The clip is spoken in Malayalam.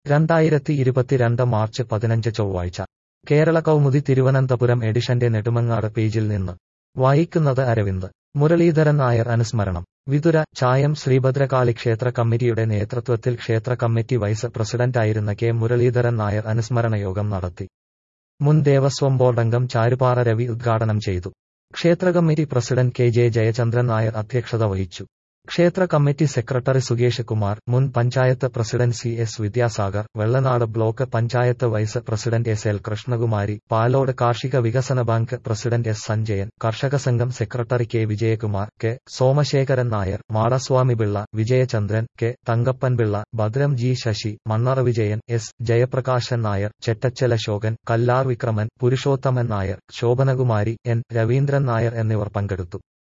2022 മാർച്ച് 15 ചൊവ്വാഴ്ച കേരള കൗമുദി തിരുവനന്തപുരം എഡിഷന്റെ നെടുമങ്ങാട് പേജിൽ നിന്ന് വായിക്കുന്നത് അരവിന്ദ്. മുരളീധരൻ നായർ അനുസ്മരണം. വിതുര. ചായം ശ്രീഭദ്രകാളി ക്ഷേത്ര കമ്മിറ്റിയുടെ നേതൃത്വത്തിൽ ക്ഷേത്ര കമ്മിറ്റി വൈസ് പ്രസിഡന്റായിരുന്ന കെ മുരളീധരൻ നായർ അനുസ്മരണ യോഗം നടത്തി. മുൻ ദേവസ്വം ബോർഡംഗം ചാരുപാറ രവി ഉദ്ഘാടനം ചെയ്തു. ക്ഷേത്ര committee president K J Jayachandran Nair അധ്യക്ഷത വഹിച്ചു. ക്ഷേത്ര കമ്മിറ്റി സെക്രട്ടറി സുകേഷ് കുമാർ, മുൻ panchayat president C S Vidyasagar, Vellanad block panchayat vice president S L Krishnakumari, Palode കാർഷിക വികസന ബാങ്ക് പ്രസിഡന്റ് എസ് സഞ്ജയൻ, കർഷക സംഘം secretary K Vijayakumar, K Somasekharan Nair, Madaswamy Pillai, Vijayachandran, K Thankappan Pillai, Bhadram G Sasi, Mannara Vijayan, S Jayaprakashan Nair, Chettachal Ashokan, Kallar Vikraman, Purushothaman Nair, Shobhanakumari, N Raveendran Nair എന്നിവർ പങ്കെടുത്തു.